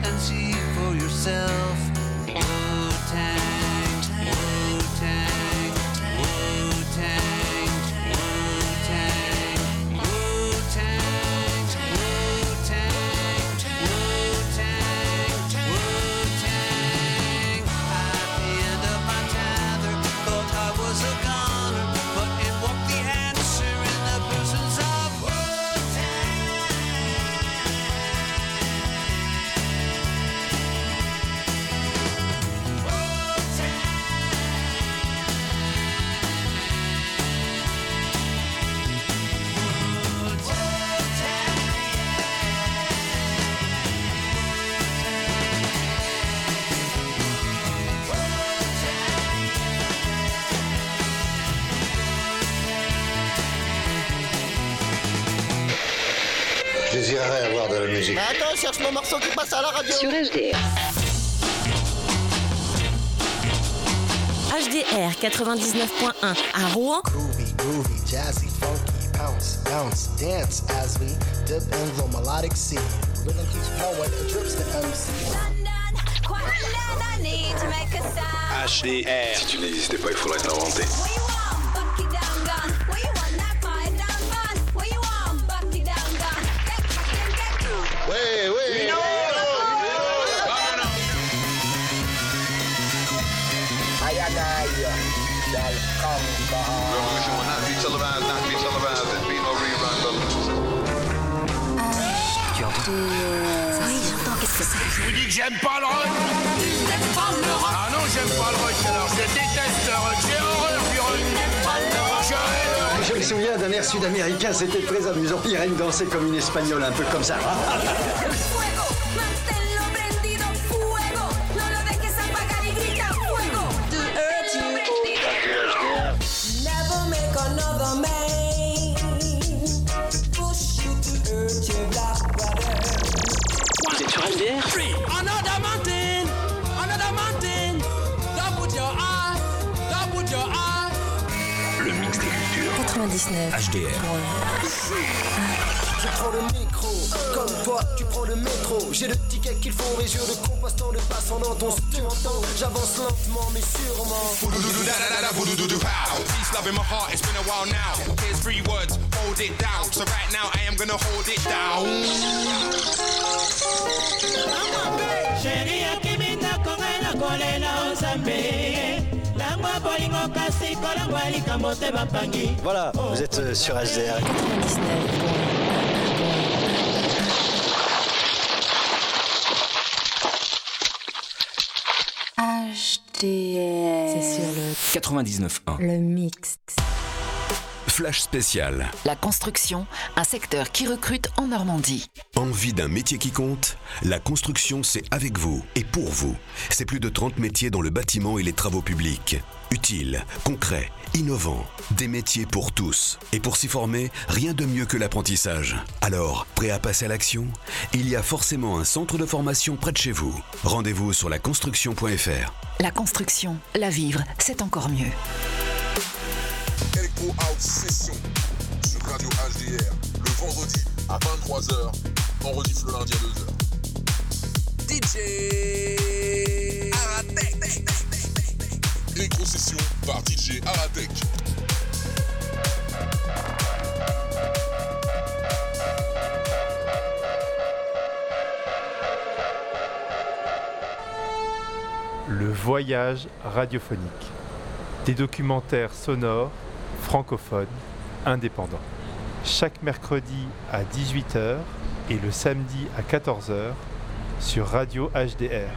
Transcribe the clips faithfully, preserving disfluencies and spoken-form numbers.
and see for yourself. Wu-Tang, Wu-Tang, Wu-Tang, Wu-Tang, Wu-Tang, Wu-Tang, Wu-Tang, Wu-Tang. At the end of my tether, thought I was a goner, but in walked the answer in the persons of Wu-Tang. Je désirerais avoir de la musique. Mais attends, cherche mon morceau qui passe à la radio. Sur H D R. H D R quatre-vingt-dix-neuf point un à Rouen. Groovy, groovy, jazzy, funky, bounce, bounce, dance as we dip in the melodic sea. Rhythm keeps flowing, it drips the M C. H D R. Si tu n'existais pas, il faudrait t'inventer. Ouais, ouais. Non, Revolution will not be televised, not be televised, and be no rerun, Oui, j'entends, qu'est-ce que c'est? Je vous dis que j'aime pas le rock. Ah non, j'aime pas le rock, alors je déteste le rock. J'ai horreur du rock. J'ai horreur. Je me souviens d'un air sud-américain, c'était très amusant. Irène dansait comme une espagnole, un peu comme ça. Vous êtes sur H D R? Another mountain, another mountain. Don't put your eye, don't put your eye. Le mix des cultures. quatre-vingt-dix-neuf. H D R. Je prends le micro, comme toi tu prends le métro. J'ai le ticket qu'il faut et je le compasse dans le passant dans ton tu m'entends. J'avance lentement mais sûrement. Peace, love in my heart, it's been a while now. Here's three words, hold it down. So right now I am gonna hold it down. Sheria kimita kongela kolela osambe. Langwa bolingo kasi kolangwa likambo te bapangi. Voilà, vous êtes euh, sur H D R. H D R. C'est sur le quatre-vingt-dix-neuf point un. le mix. Flash spécial. La construction, un secteur qui recrute en Normandie. Envie d'un métier qui compte? La construction, c'est avec vous et pour vous. C'est plus de trente métiers dans le bâtiment et les travaux publics. Utiles, concrets, innovants, des métiers pour tous. Et pour s'y former, rien de mieux que l'apprentissage. Alors, prêt à passer à l'action? Il y a forcément un centre de formation près de chez vous. Rendez-vous sur la construction point f r. La construction, la vivre, c'est encore mieux. Echo Out Session sur Radio H D R le vendredi à vingt-trois heures, on rediff le lundi à deux heures. D J Aratek. Echo Session par D J Aratek. Le voyage radiophonique. Des documentaires sonores, francophones, indépendants. Chaque mercredi à dix-huit heures et le samedi à quatorze heures sur Radio H D R.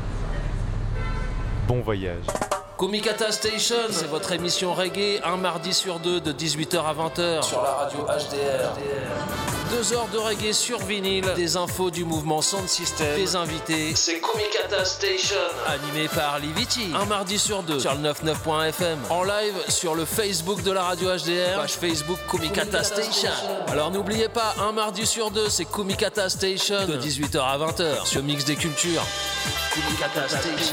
Bon voyage. Kumikata Station, c'est votre émission reggae, un mardi sur deux de dix-huit heures à vingt heures sur la radio H D R. Deux heures de reggae sur vinyle, des infos du mouvement Sound System, des invités. C'est Kumikata Station, animé par Liviti. Un mardi sur deux sur le quatre-vingt-dix-neuf point f m. En live sur le Facebook de la radio H D R, page Facebook Kumikata Station. Alors n'oubliez pas, un mardi sur deux, c'est Kumikata Station de dix-huit heures à vingt heures sur Mix des Cultures. Kumikata Station.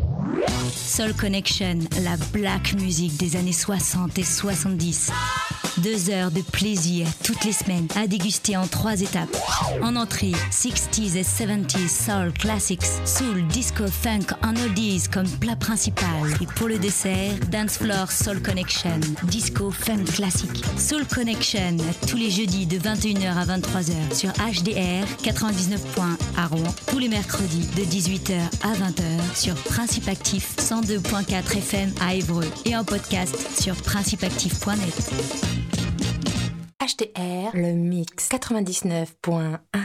Soul Connection, la black music des années soixante et soixante-dix. Deux heures de plaisir toutes les semaines à déguster en trois étapes. En entrée, sixties et seventies soul classics, soul, disco, funk en oldies comme plat principal. Et pour le dessert, Dance Floor Soul Connection, disco, funk classique. Soul Connection, tous les jeudis de vingt et une heures à vingt-trois heures sur H D R quatre-vingt-dix-neuf point un à Rouen. Tous les mercredis de dix-huit heures à vingt heures sur Principe Actif cent deux point quatre F M à Évreux et en podcast sur principe actif point net. H D R, le mix quatre-vingt-dix-neuf point un.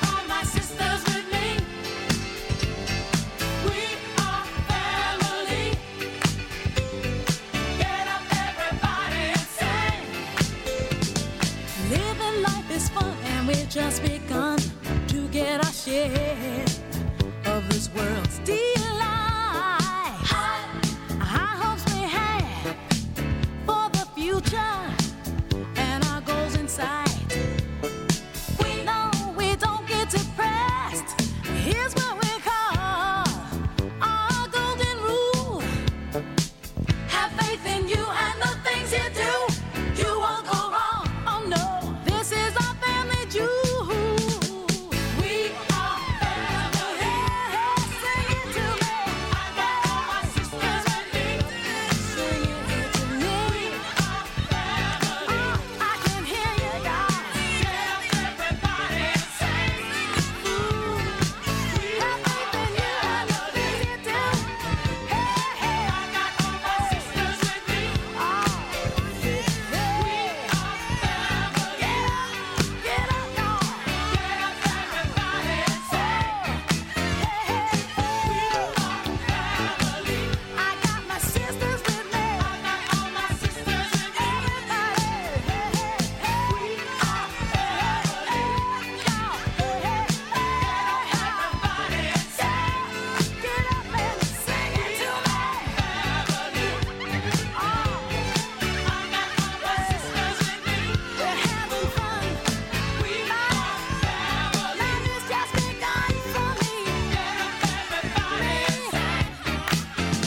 We are family. only just begun to get our share of this world's delight. High hopes we have for the future and our goals in sight. We know we don't get depressed. Here's what we call our golden rule. Have faith in you and the things you do. You won't go wrong. Oh no, this is our family jewel. We are family. Sing it to me. I got all my sisters with me. Sing it to me. We are family. Oh, I can hear you, y'all. Get up, everybody, and sing. Ooh. Have faith in you and the things you do. Hey, hey. I got all my sisters with me. Oh, yeah. We are family. Get up, get up, y'all. Get up, everybody, and sing. Hey, hey, hey. We are family. I got my sisters with me. I got all my sisters with me. Everybody, hey, hey, hey. We are family. Y'all, hey, hey, hey. Get up, everybody, and sing. Get up and sing it to me. Family. Oh, I got all my sisters with me. We're having fun. We are family. Life has just begun for me. Get up, everybody, and sing.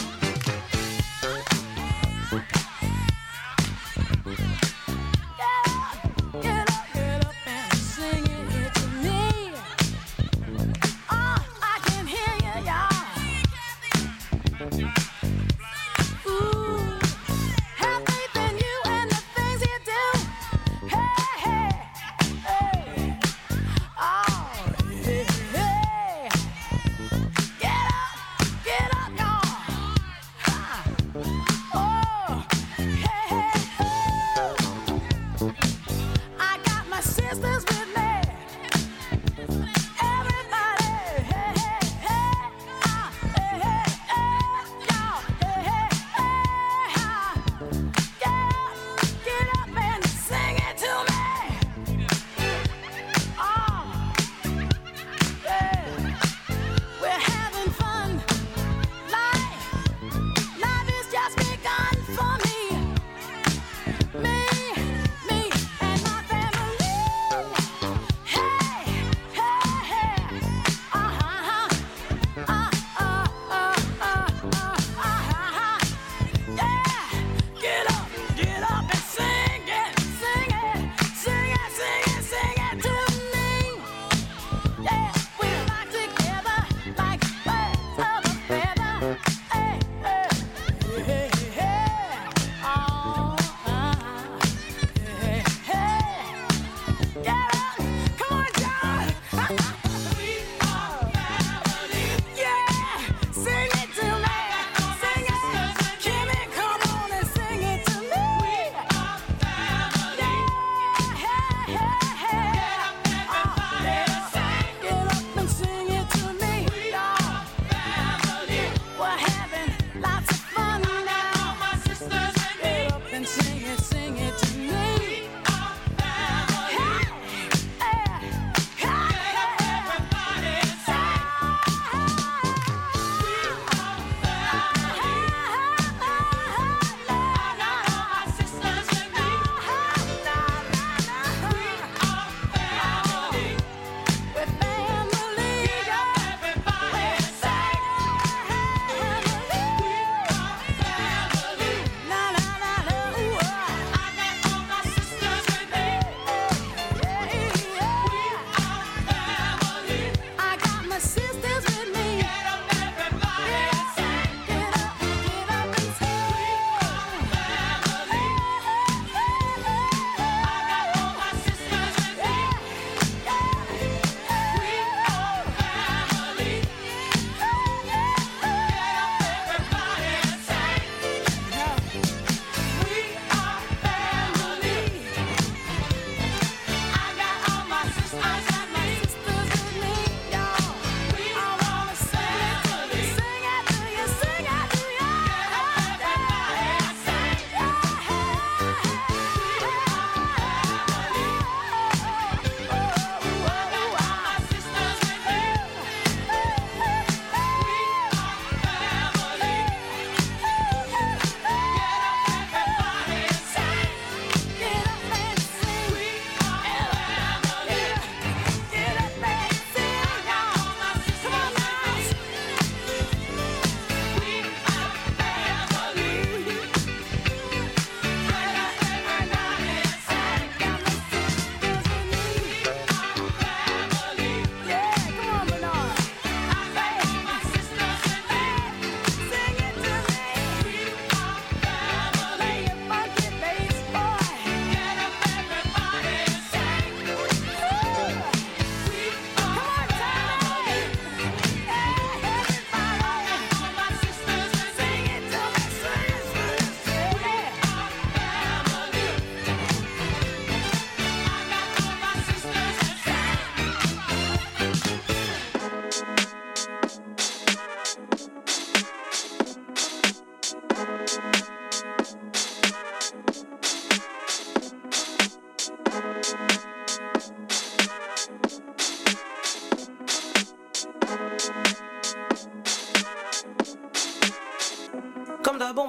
Get up, get up and sing it to me. Oh, I can hear you, y'all. Ooh, have faith in you and the things you do. Hey, hey, hey. Oh, hey, hey. Get up, get up, y'all. Ha. Oh, hey, hey, hey. I got my sisters with me. Everybody, hey, hey, hey. Ah, hey, hey, hey. Y'all, hey, hey, hey. Ha. Get up, get up and sing it to me. Oh, yeah. We're having fun. Life, life has just begun for me. Me, me and my family.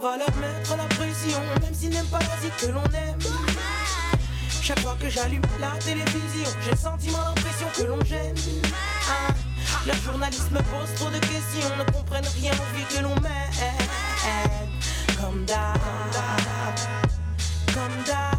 va leur mettre la pression, même s'ils n'aiment pas la musique que l'on aime. Chaque fois que j'allume la télévision, j'ai le sentiment, l'impression que l'on gêne. Ah, le journaliste me pose trop de questions, ne comprennent rien aux vies que l'on mène. Comme d'hab, comme d'hab.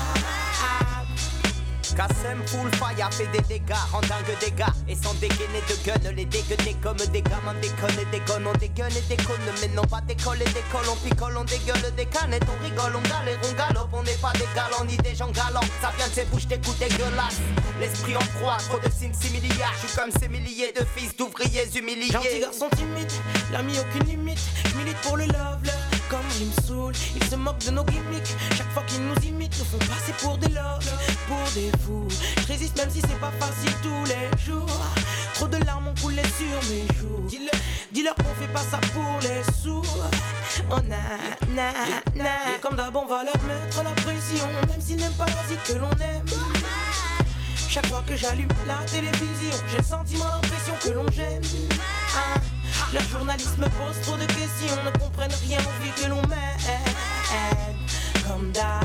Kassem full fire fait des dégâts, rend dingue des gars. Et sans dégainer de gun, les dégainer comme des gamins déconne et déconne, on dégueule et déconne. Mais non pas décolle et décolle, on picole, on dégueule des canettes, on rigole, on galère, on galope, on n'est pas des galants ni des gens galants. Ça vient de ces bouches des coups dégueulasses. L'esprit en froid, trop de signes similiars. Je suis comme ces milliers de fils d'ouvriers humiliés. Gentil garçon timide, l'ami aucune limite. Je milite pour le love, leur comme il me saoule. Ils se moquent de nos gimmicks. Chaque fois qu'ils nous imitent, nous font passer pour des love, pour des fous. Je résiste même si c'est pas facile tous les jours. Trop de larmes ont coulé sur mes joues. Dis-leur, dis-leur qu'on fait pas ça pour les sous. Oh na na na. Et comme d'hab on va leur mettre la pression, même s'ils n'aiment pas la musique que l'on aime. Chaque fois que j'allume la télévision, j'ai le sentiment, l'impression que l'on gêne. Ah, le journaliste me pose trop de questions, ne comprennent rien aux vies que l'on mène. Comme d'hab,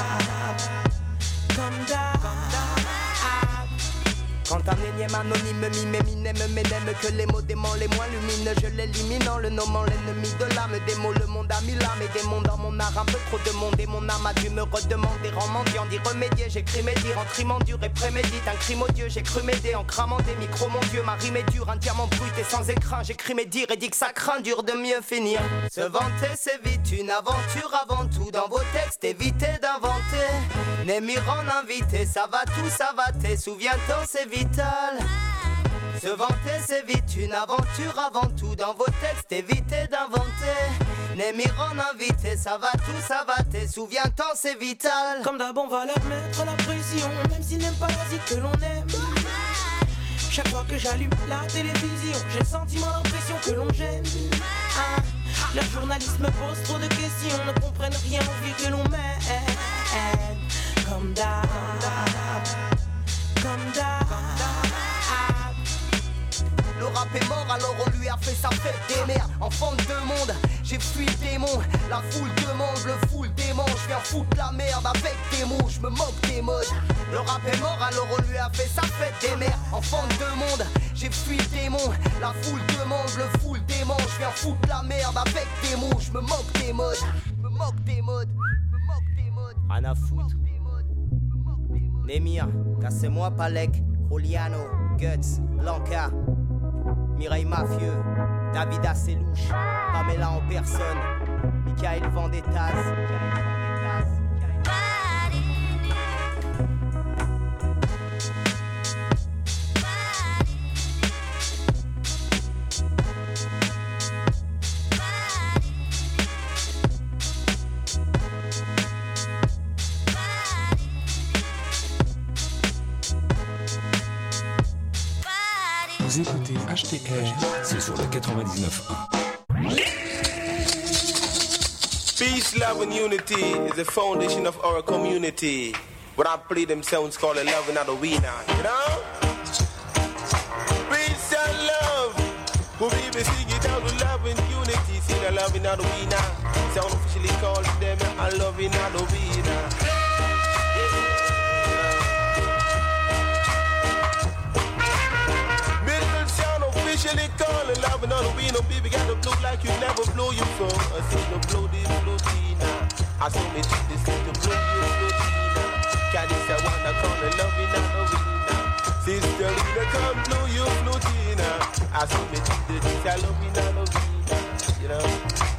comme d'hab. Quand un énième anonyme mime, m'inème, m'énème, que les mots démons les moins lumineux, je l'élimine en le nommant l'ennemi de l'âme. Des mots, le monde a mis l'âme et des mondes dans mon art. Un peu trop de monde et mon âme a dû me redemander. Rends mendiant, d'y remédier, j'écris mes dires en trimant dur et prémédite. Un crime odieux, j'ai cru m'aider en cramant des micros. Mon Dieu, ma rime est dure, un diamant brut et sans écrin. J'écris mes dires et dis que ça craint dur de mieux finir. Se vanter, c'est vite une aventure avant tout. Dans vos textes, évitez d'inventer. N'aimir en invité, ça va tout, ça va t'es. Souviens-t'en, c'est vital. Se vanter c'est vite une aventure avant tout. Dans vos textes évitez d'inventer. N'aimir en invité, ça va tout, ça va t'es. Souviens-t'en c'est vital. Comme d'hab on va leur mettre la pression, même s'ils n'aiment pas la musique que l'on aime. Chaque fois que j'allume la télévision, j'ai le sentiment, l'impression que l'on gêne. Ah, le journaliste me pose trop de questions, ne comprennent rien aux vies que l'on mène. Comme d'hab, comme d'hab. Le rap est mort alors on lui a fait sa fête des mères. Enfant de deux mondes, j'ai fui le démon. La foule demande, le foule démon. Je viens foutre la merde avec des mots, je me moque des modes. Le rap est mort alors on lui a fait sa fête des mères. Enfant de deux mondes, j'ai fui le démon. La foule demande, le foule démon. Je viens foutre la merde avec des mots, je me moque des modes. Je me moque des modes, je me moque des modes. Rien à foutre. Némir, cassez-moi Palek, Juliano, Guts, Blanca, Mireille Mafieux, David Asselouche, Pamela en personne, Michael Vendettas. Vous écoutez H T R, c'est sur le quatre-vingt-dix-neuf point un. Peace, love and unity is the foundation of our community. When I play them sounds called a love and not a winner, you know? Peace and love, we'll be sing it out with love and unity. See the love and not a winner. Sound officially called them a love and not a winner. Officially calling love and all the we no baby got to blow like you never blow you for. I said to blow this blow Tina. I saw me do this to blow you blow Tina. Can this I wanna call the love in Halloween. Sister Lina come blow you blow Tina. I saw me do this I love in Halloween. You know.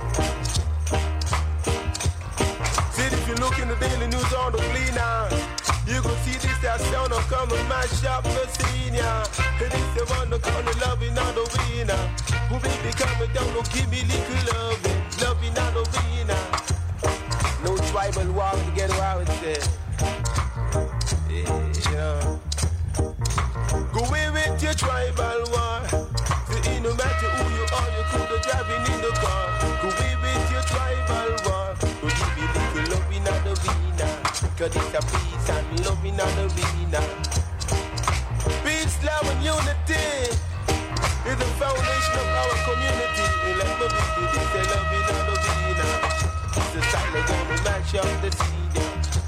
See if you look in the daily news on the cleaner. You gon' see this that sound of come and mash up the scene, yeah. And it's the one that call the loving on the winner. Who baby coming down, no give me little loving, loving on the winner. No tribal war to get around there. Yeah, you know. Go away with your tribal war. So it no matter who you are, you could be driving in the car. Go away with your tribal war. Go give me little loving on the winner. Cause it's a peace and love in an arena. Peace, love and unity is the foundation of our community. Like my baby, it's a love in an arena. mash up the scene.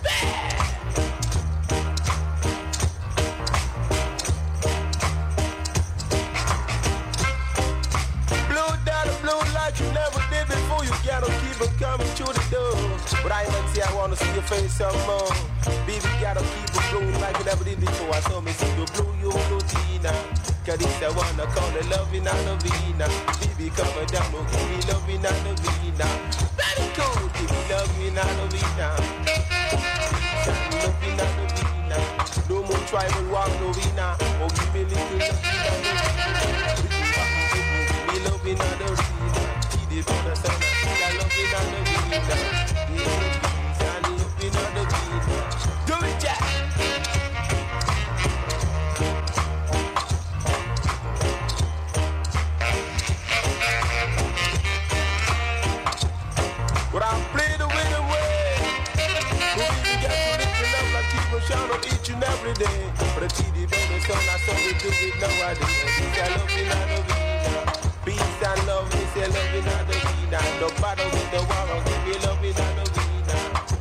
Blow down the blow like you never did before. You gotta keep it coming to the door. But I ain't gonna say I wanna see your face some more. Baby, gotta keep it blowing like you never did before. I saw me see you blow your whole Tina. Cause this I wanna call it loving and novena. Baby, come down, oh, give me loving and novena. Baby, come, give me loving and novena. Loving and novena. No more tribal walk novena. Oh, give me little loving and novena. Give me loving and novena. She did on the sun, I loving and novena. Yeah, and loving and novena. Do it, Jack. But I play the winning way. But we got to live it up like people shine on each and every day. But the T D baby son, I saw we do it nowadays. Peace and love in the vida. Peace and love, we say love in the vida. No matter with the war, give me love in the vida.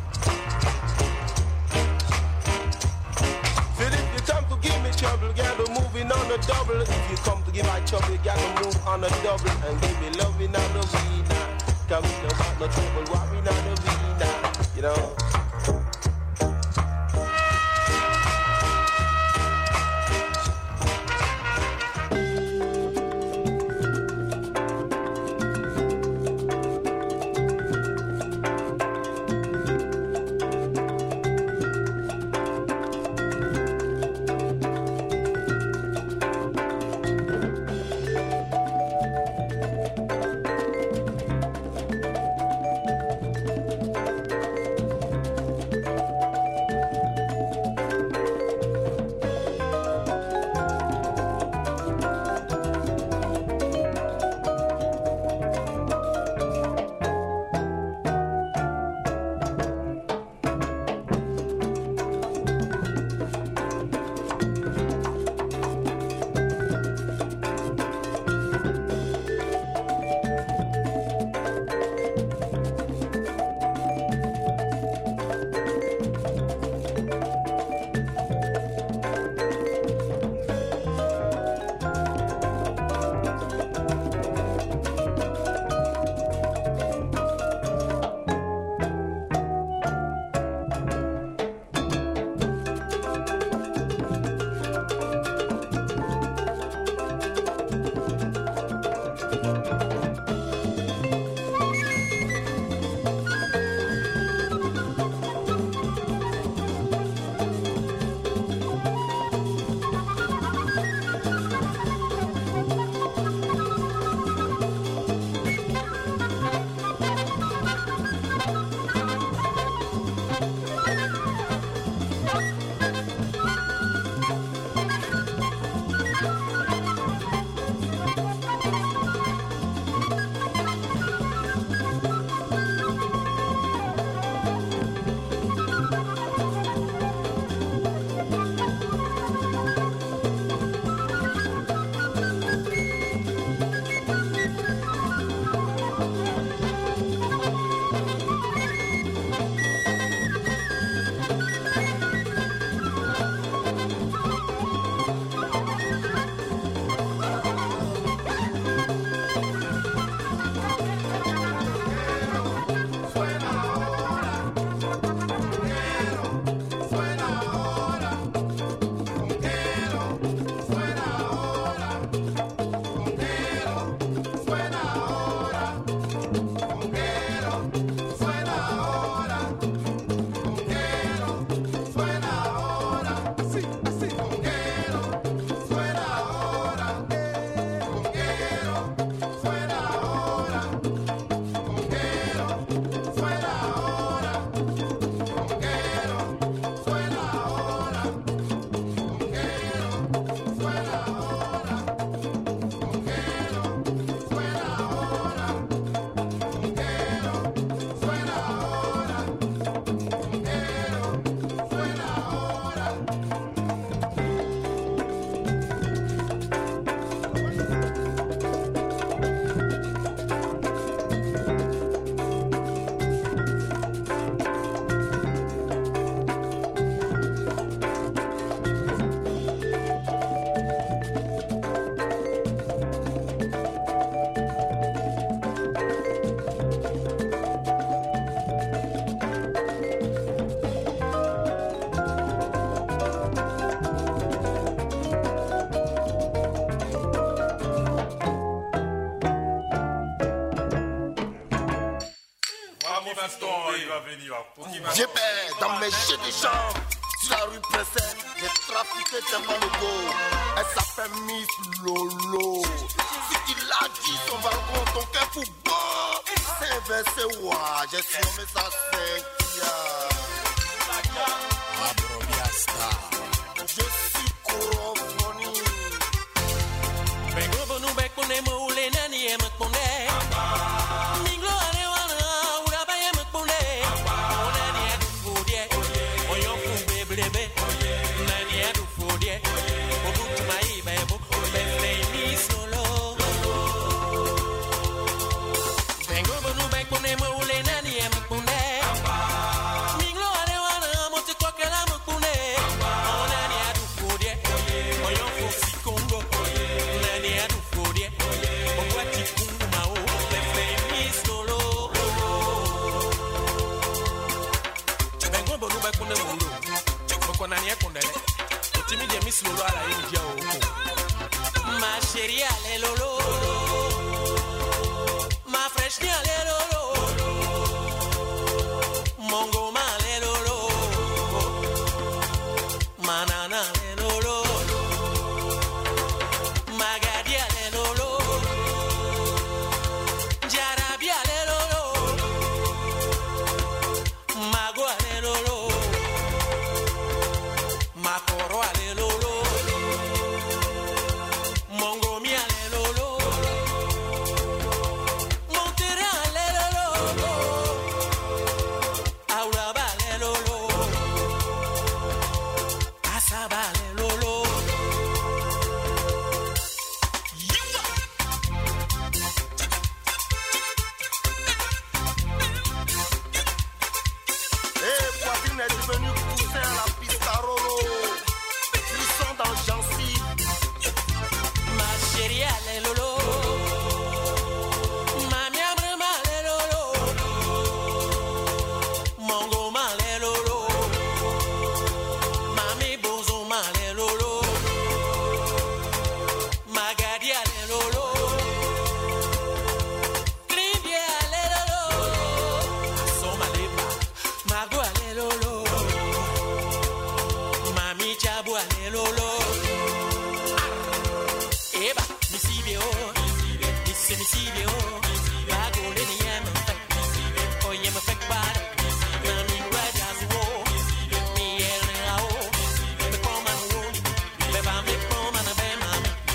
So if you come to give me trouble, you gotta move in on the double. If you come to give my trouble, you gotta move on the double and give me love in the vida. Cause we don't want no trouble, why we not the vida, you know? il va venir. Viens père, dans mes jets de jambes, sur la rue Pressée, j'ai trafiqué tellement de go. Elle s'appelle Miss Lolo. Si tu l'as dit, son balcon, ton cœur pour beau. C'est versé, ouah, j'ai surnommé ça Cynthia. Abrobiasta. Je suis Corofoni. Bengo bonu bekune moule nani emakune. Minglo arewana uraba emakune. Nani edu fudie. Oyo fube blebe. Nani edu fudie. Obutu mai bebo. Bebe ni solo. Bengo bonu bekune moule nani emakune. Minglo arewana mote kokela makune. Nani edu fudie. Oyo fusi Congo. Nani edu fudie. Obwati kungu mao. Bebe ni solo. Bengo bonu bekune mundo. Boko nani ekundele. Otimi de Miss Lolo ala india oko. Ma chérie ale lolo. Ma fraîche ni ale lolo. Mongo ma ale lolo. Mana